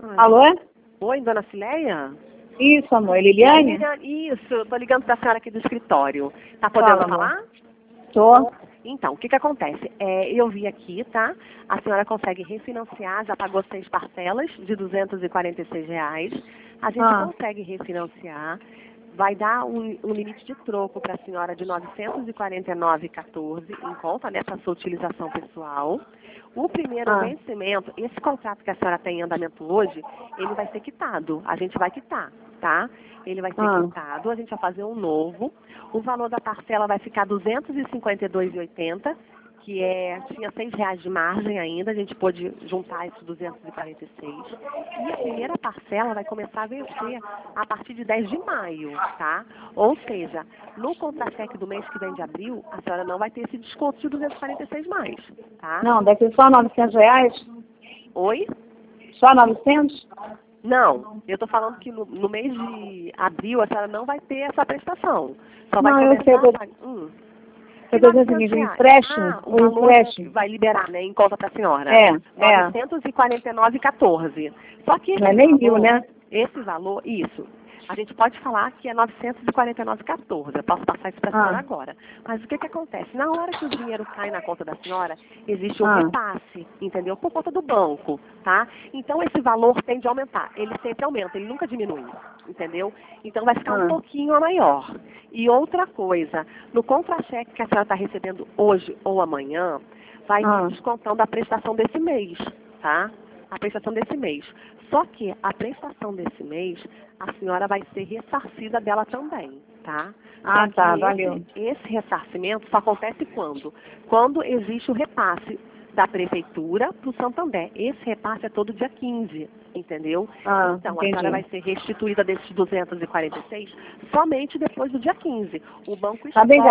Ai. Alô? Oi, dona Cileia? Isso, amor. Liliane? Isso, eu tô ligando pra senhora aqui do escritório. Tá podendo Fala, falar? amor. Tô. Então, o que acontece? Eu vi aqui, tá? A senhora consegue refinanciar, já pagou 6 parcelas de R$ 246. A gente consegue refinanciar. Vai dar um limite de troco para a senhora de R$ 949,14 em conta nessa sua utilização pessoal. O primeiro vencimento, esse contrato que a senhora tem em andamento hoje, ele vai ser quitado. A gente vai quitar, tá? Ele vai ser quitado, a gente vai fazer um novo. O valor da parcela vai ficar R$ 252,80, que tinha R$ 6 de margem ainda, a gente pôde juntar esses 246. E a primeira parcela vai começar a vencer a partir de 10 de maio, tá? Ou seja, no contra-cheque do mês que vem de abril, a senhora não vai ter esse desconto de 246 mais, tá? Não, deve ser só R$ 900? Oi? Só 900? Não, eu tô falando que no mês de abril a senhora não vai ter essa prestação. Só vai Não, eu sei, começar a pagar. Eu estou dizendo o seguinte, o empréstimo, o valor vai liberar, né, em conta para a senhora. É. 949,14. Só que Não é nem mil, né? Esse valor, isso. A gente pode falar que é 949,14. Eu posso passar isso para a senhora agora. Mas o que acontece? Na hora que o dinheiro cai na conta da senhora, existe um repasse, entendeu? Por conta do banco, tá? Então esse valor tende a aumentar. Ele sempre aumenta, ele nunca diminui, entendeu? Então vai ficar um pouquinho maior. E outra coisa, no contra-cheque que a senhora está recebendo hoje ou amanhã, vai vir descontando a prestação desse mês, tá? A prestação desse mês. Só que a prestação desse mês, a senhora vai ser ressarcida dela também, tá? Valeu. Esse ressarcimento só acontece quando? Quando existe o repasse da prefeitura para o Santander. Esse repasse é todo dia 15, entendeu? Então, a senhora vai ser restituída desses 246 somente depois do dia 15. O banco Tá bem,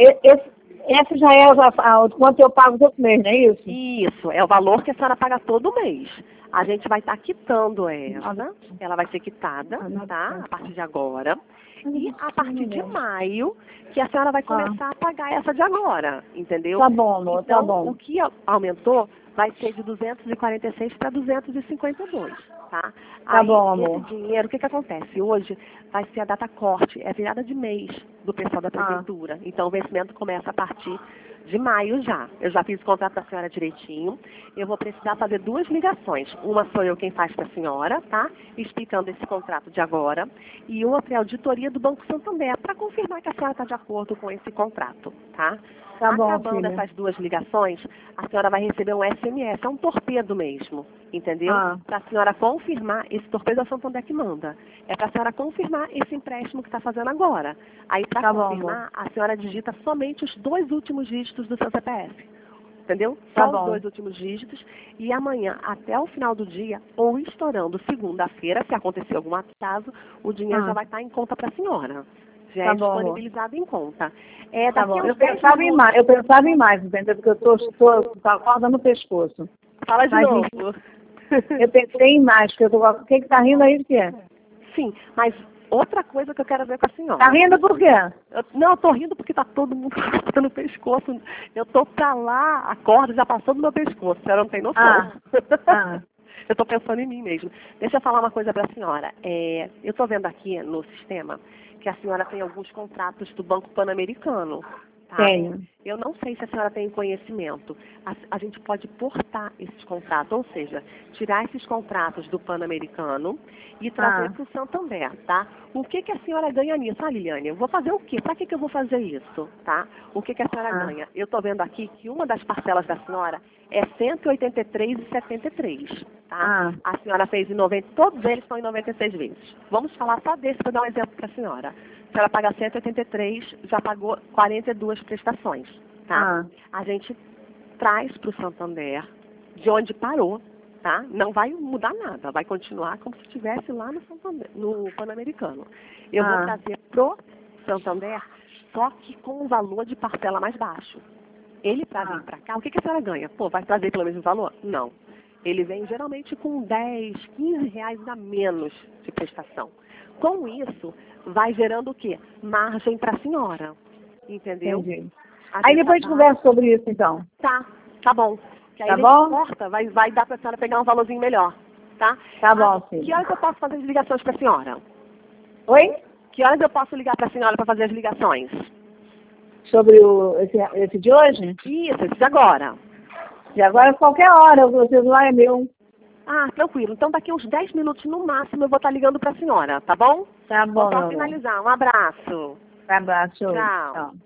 esse já é o quanto eu pago todo mês, não é isso? Isso, é o valor que a senhora paga todo mês. A gente vai estar quitando ela vai ser quitada, tá? A partir de agora. E a partir de maio, que a senhora vai começar a pagar essa de agora, entendeu? Tá bom, amor, então, tá bom. O que aumentou vai ser de 246 para 252, tá? Tá bom, amor. Esse dinheiro, o que acontece? Hoje vai ser a data corte, é virada de mês do pessoal da prefeitura. Então, o vencimento começa a partir de maio já. Eu já fiz o contrato da senhora direitinho. Eu vou precisar fazer 2 ligações. Uma sou eu quem faz para a senhora, tá? Explicando esse contrato de agora. E outra é a auditoria do Banco Santander, para confirmar que a senhora está de acordo com esse contrato, tá? Tá bom, Acabando essas 2 ligações, a senhora vai receber um SMS, é um torpedo mesmo, entendeu? Para a senhora confirmar, esse torpedo é o Santander que manda. É para a senhora confirmar esse empréstimo que está fazendo agora. Aí, para confirmar, a senhora digita somente os 2 últimos dígitos do seu CPF. Entendeu? Só os 2 últimos dígitos. E amanhã, até o final do dia, ou estourando segunda-feira, se acontecer algum atraso, o dinheiro já vai estar em conta para a senhora. Já é disponibilizado em conta. Tá bom. Eu pensava em mais, entendeu? Porque eu estou com a corda no pescoço. Fala de novo. Eu pensei em mais, porque o que está rindo aí de quê? Sim, mas outra coisa que eu quero ver com a senhora. Tá rindo por quê? Eu tô rindo porque tá todo mundo no pescoço. Eu tô pra lá, a corda já passou do meu pescoço, a senhora não tem noção. Eu tô pensando em mim mesmo. Deixa eu falar uma coisa pra senhora. Eu tô vendo aqui no sistema que a senhora tem alguns contratos do Banco Pan-Americano. Tá? Tenho. Eu não sei se a senhora tem conhecimento. A gente pode portar esses contratos, ou seja, tirar esses contratos do Pan-Americano e trazer para o Santander, tá? O que a senhora ganha nisso? Liliane, eu vou fazer o quê? Para que eu vou fazer isso, tá? O que a senhora ganha? Eu estou vendo aqui que uma das parcelas da senhora é R$ 183,73, tá? A senhora fez em 90, todos eles estão em 96 vezes. Vamos falar só desse para dar um exemplo para a senhora. A senhora paga 183, já pagou 42 prestações, tá? A gente traz para o Santander, de onde parou, tá? Não vai mudar nada, vai continuar como se estivesse lá no Santander, no Pan-Americano. Eu vou trazer pro Santander, só que com um valor de parcela mais baixo. Ele para vir para cá, o que a senhora ganha? Pô, vai trazer pelo mesmo valor? Não. Ele vem geralmente com 10, 15 reais a menos de prestação. Com isso, vai gerando o quê? Margem para a senhora. Entendeu? Entendi. Aí depois a gente conversa sobre isso, então. Tá bom. Que aí tá bom? Corta, vai dar para a senhora pegar um valorzinho melhor. tá? Tá bom, sim. Que horas eu posso fazer as ligações para a senhora? Oi? Que horas eu posso ligar para a senhora para fazer as ligações? Sobre esse de hoje? Isso, esse de agora. De agora, qualquer hora, o celular é meu. Ah, tranquilo. Então daqui uns 10 minutos no máximo eu vou estar ligando para a senhora, tá bom? Tá bom, Vou só meu amor. finalizar. Um abraço. Abraço. Tchau. Tchau.